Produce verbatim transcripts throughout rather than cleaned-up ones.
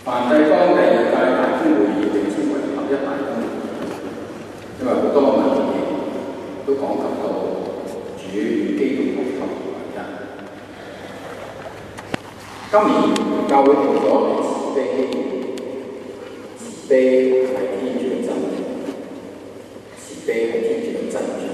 梵蒂岡第二屆大公會議被稱為合一大公會，因為好多文獻都講及到主與基督合而為一。今年教會定咗慈悲希望，慈悲係天主嘅真理，慈悲係天主嘅真相。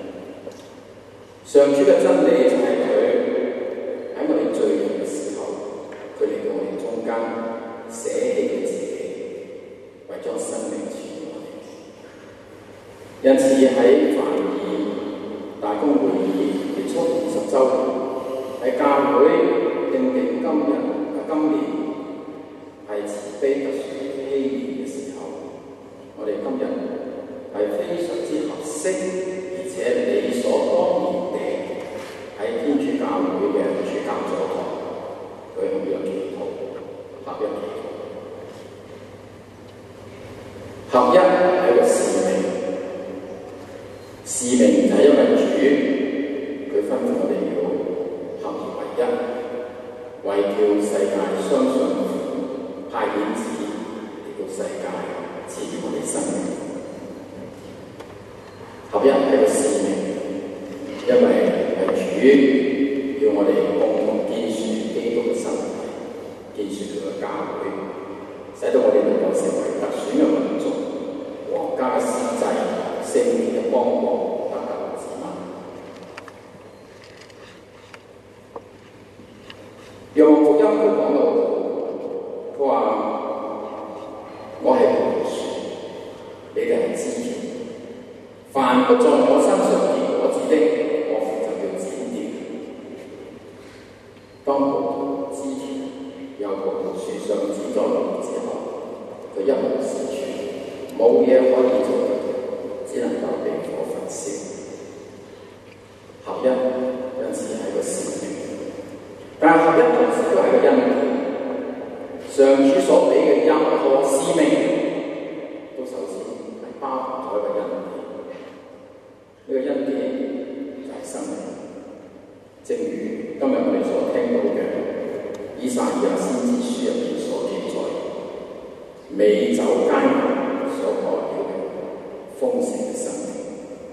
上主嘅真理就係佢喺我哋罪人嘅時候，佢嚟到我哋中間捨棄咗自己，為咗生命傳我哋。因此喺梵二大公會議結束二十週年，喺教會定定今日今年係慈悲特殊禧年嘅時候，我哋今日係非常之合適，而且理所當然地喺天主教會嘅主教座堂舉行呢個祈禱，合一祈禱。合一係一個使命，使命就係因為主佢吩咐我哋要合而為一，為叫世界相信派遣子嚟到世界賜予我哋生命。合一係個使命，因為係主要我哋共同建樹基督嘅身體，建樹佢嘅教會，使到我哋能夠成為特選嘅民族，皇家嘅司祭，聖潔嘅邦國，得救嘅子民。約翰福音佢講到，佢話：我係葡萄樹，你哋係枝條。凡不在我身上結果子的，我就要剪掉。當葡萄枝條由葡萄樹上剪咗落之後，佢一無是處，冇嘢可以做，只能夠被火焚燒。合一因此係個使命，但係合一同時都係個恩典。上主所俾嘅任何使命，都首先係包含咗一個恩典。呢個恩典就係生命，正如今日我哋所聽到嘅以賽亞先知書入面所記載，美酒佳餚所代表嘅豐盛嘅生命。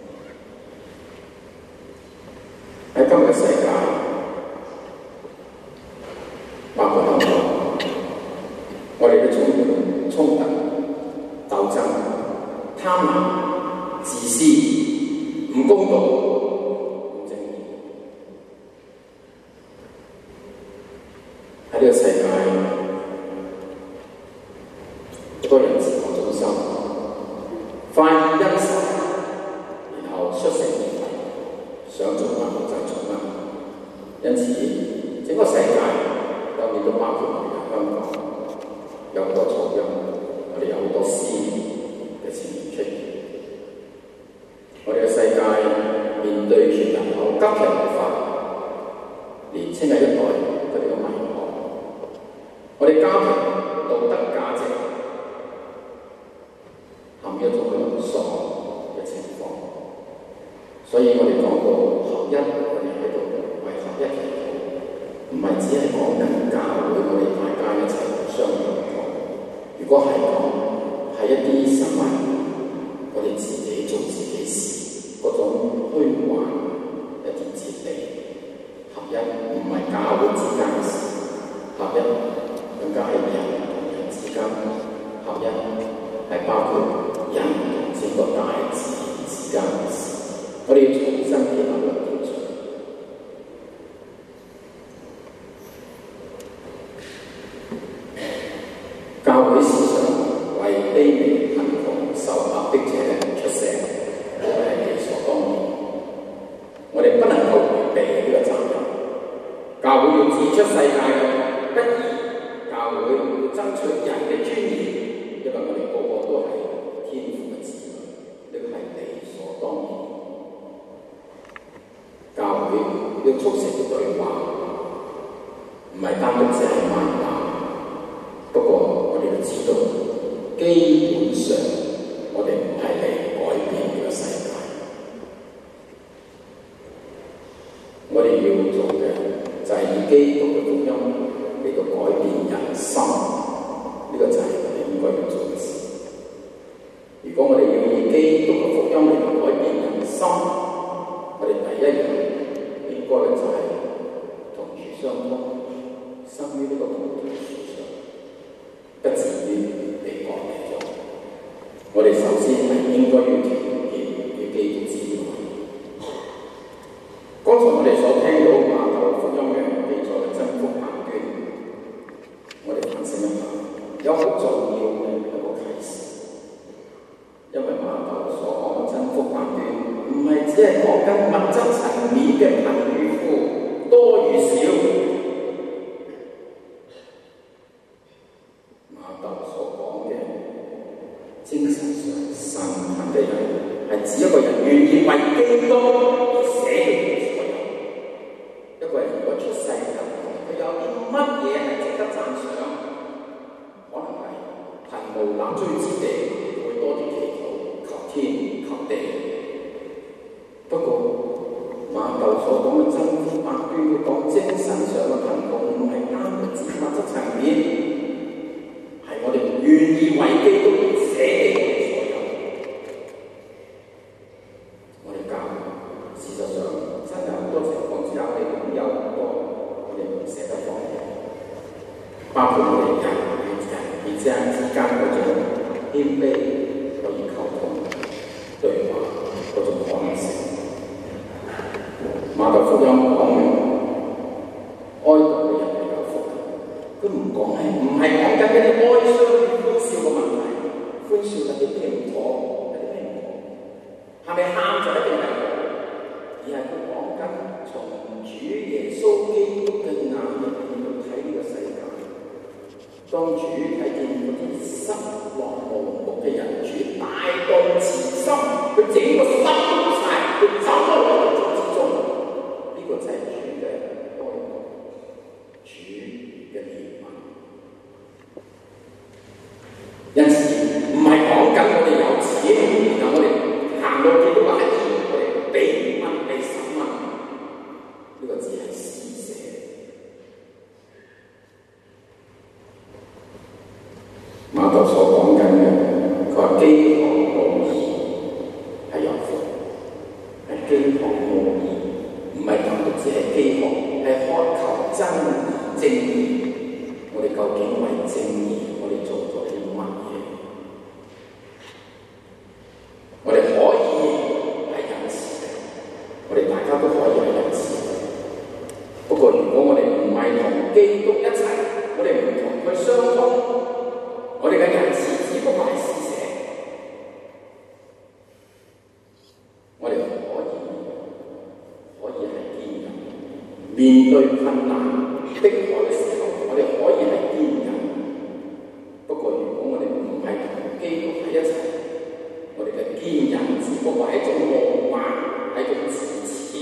喺今日嘅世界，包括香港，我哋嘅種種衝突、鬥爭、貪婪、自私、唔公道、唔正義，喺呢個世界，好多人自我中心，快意恩仇，然後出成名為，想做乜就做乜。因此，整個世界當然都包括我哋嘅香港，有好多噪音，我哋有好多撕裂嘅情形出現。我哋嘅世界面對住人口急劇老化，年輕嘅一代佢哋嘅迷茫，我哋家庭道德價值陷入咗淪喪嘅情況，所以我哋講到合一，我哋喺度為合一祈禱，唔係只係講緊教會，我哋大家一齊相互愛。如果係講係一啲神話，我哋自己做自己事，嗰種虛幻一啲哲理，合一唔係教會之間嘅事，合一更加係人同人之間，合一係包括人同整個大自然之間嘅事。我哋要重新建立一個秩序。教會時常為卑微、貧窮、受壓迫者出聲，呢個係理所當然。我哋不能夠迴避呢個責任。教會要指出世界嘅不義，教會要爭取人嘅尊嚴，因為我哋個個都係天父嘅子女，呢個係理所當然。教會要促成對話，唔係單獨只係謾罵。不過我哋要知道，基本上我哋唔係嚟改變呢個世界，我哋要做嘅就係以基督嘅福音嚟到改變人心。呢果我哋要以基督嘅福音嚟改變人心，我哋第一樣應該就係同主相通，生於呢個同體樹上，不至於被割離咗。我哋首先係應該要團結與基督之愛。剛才我哋所聽到馬竇福音嘅記載嘅真福行端，我哋反省一下，有好重要嘅一個啟示。因為馬竇所講嘅真福行端，唔係只係講緊物質層面嘅貧與富、多與少。馬竇所講嘅精神上神行嘅人，係指一個人願意為基督而捨棄所有。一個人如果出世入佢有啲乜嘢係值得讚賞，可能係貧無立錐之地，會多啲祈禱求天求地。不過馬竇所講嘅真福百端，佢講精神上嘅貧窮，唔係單個物質層面，係我哋願意為基督而捨棄我哋所有。我哋教事實上真係好多情況之下，我哋擁有好多我哋唔捨得放棄，包括我哋人與人與之間之間嗰種謙卑可以溝通對話嗰種可能性。馬竇福音講明哀悼嘅人係有福嘅，佢唔講係唔係講緊嗰啲哀傷與歡笑嘅問題，歡笑有啲咩唔妥，有啲咩唔妥，係咪喊就一定係好？而係佢講緊從主耶穌基督嘅眼入邊去睇呢個世界。當主睇見嗰啲失落無目嘅人，主大動慈心，佢整個心都晒，佢走到我哋之中。呢、這個就係主嘅愛，主嘅憐憫。因此唔係講緊我哋有錢，然後我哋行到幾多個係我哋被問被審問，呢、這個只係施捨。馬竇所講緊嘅，佢話飢渴慕義係有福，係飢渴慕義，唔係單獨只係飢渴，係渴求真義正義。我哋究竟為正義，我哋做咗啲乜嘢？我哋可以係仁慈嘅，我哋大家都可以係仁慈嘅。不過如果我哋唔係同基督一齊，我哋唔同佢相通，我哋嘅仁慈只不過係施捨，我哋可以可以係堅忍，面對困難迫害嘅時候，我哋可以係堅忍。不過如果我哋唔係同基督喺一齊，我哋嘅堅忍只不過係一種傲慢，係一種自恃。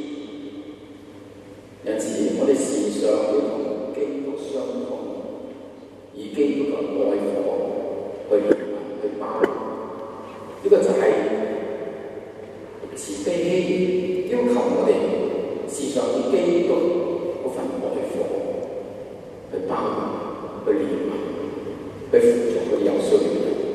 因此，我哋時常要同基督相通。以基督嘅愛火去憐憫去包容，呢、這個就係慈悲喜，要求我哋時常以基督嗰份愛火去包容、去憐憫、去扶助嗰啲有需要嘅人。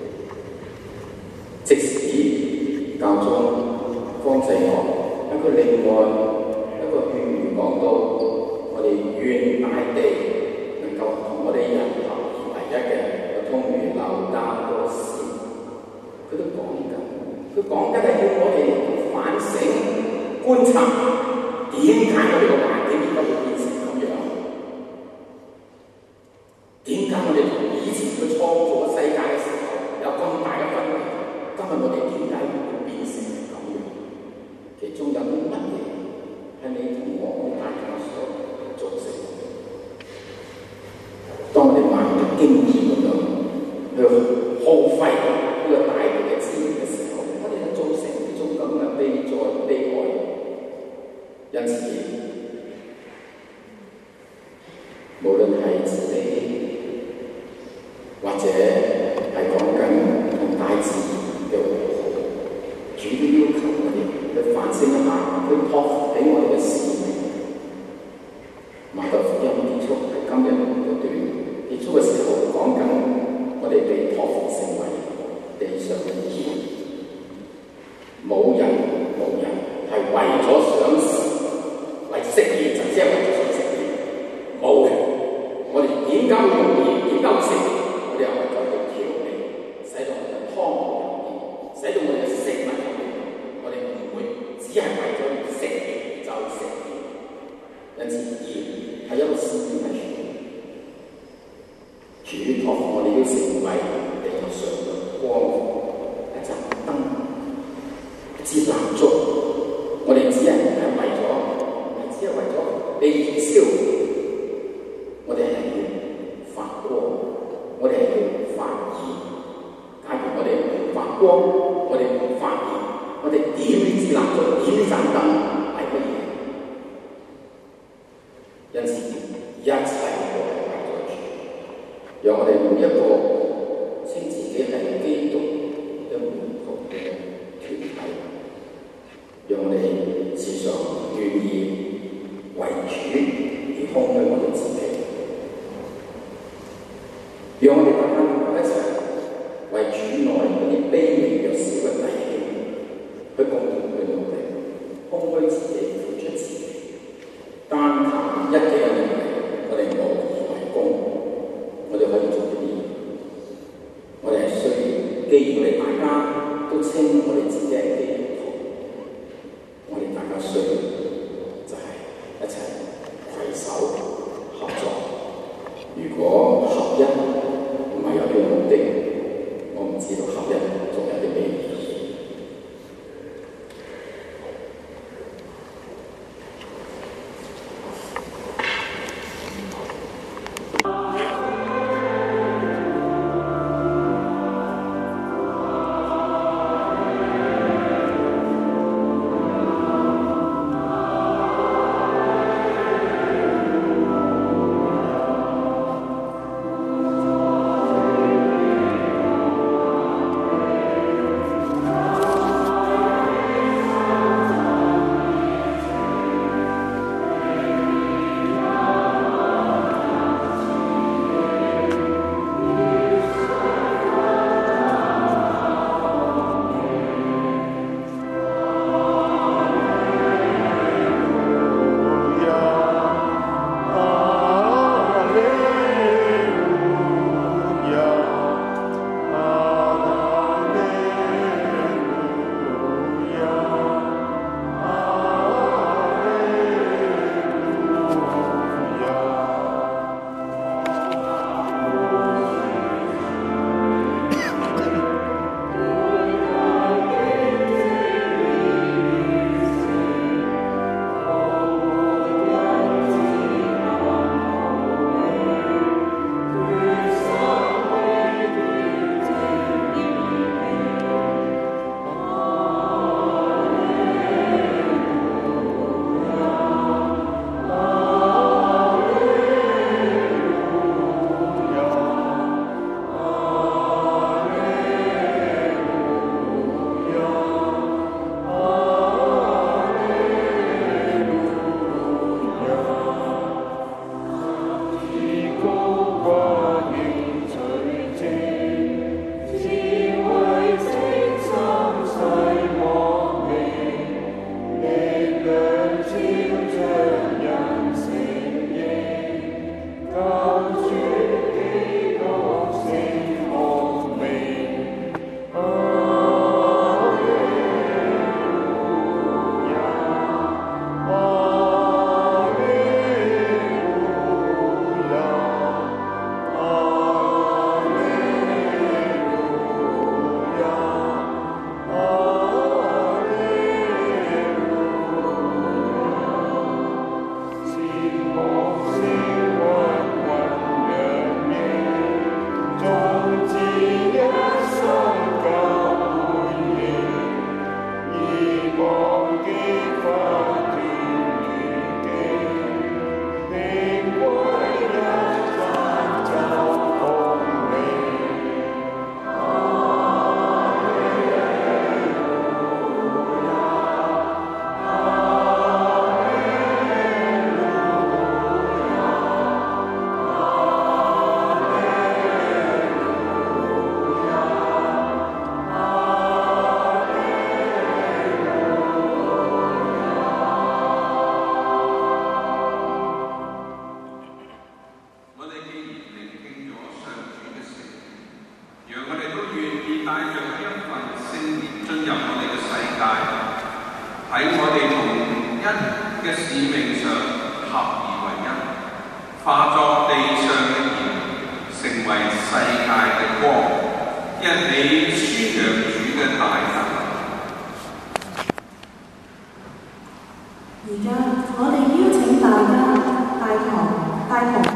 即使教宗方濟各喺佢另外一個勸語講到，我哋願大地能夠同我哋人合而為一嘅，有通如流丹多斯，佢都講緊，佢講緊係要我哋反省、觀察點解我哋個環境點解會變成咁樣？點解我哋同以前佢創造世界嘅時候有咁大嘅分別？今日我哋點解會變成咁樣？其中有啲乜嘢係你同我大家所造成嘅？當我哋萬不經意咁樣去耗費呢個大地嘅資源嘅時候，我哋就造成呢種咁嘅悲哉悲哀。因此，無論係自己，或者係講緊同大自然嘅和好，主都要求我哋去反省一下，去託付俾我哋嘅使命。馬竇福音結束係今日嗰段。結束嘅時候講緊，我哋被託付成為地上飲食，我哋又為咗去調理，使到我哋嘅湯好飲啲，使到我哋嘅食物好啲。我哋唔會只係為咗食就食鹽，因此鹽係一個使命喺處。主託我哋要成為地上嘅光，一盞燈，一支蠟燭。我哋只係唔係為咗，唔係只係為咗被燃燒，我哋係要發光，我哋係要發熱。假如我哋唔發光，我哋唔發熱，我哋點呢支蠟燭，點呢盞燈係乜嘢？因此，一切都係為咗主，讓我哋每一個稱自己係基督嘅門徒嘅團體，讓我哋時常願意為主而空虛我哋自己，讓我哋大家一齊為主內嗰啲卑微弱小嘅弟兄去共同去努力，空虛自己，付出自己，單靠一己嘅能力，我哋無以為功。我哋可以做啲嘢，我哋係需要，既然我哋大家都稱我哋自己係基督徒，我哋大家需要就係一齊攜手合作。如果合一唔係有呢個目的，我唔知道合一仲有啲咩意義。 使命上合而為一，化作地上嘅鹽，成為世界嘅光，一起宣揚主嘅大能。 而家我哋邀請大家帶同帶同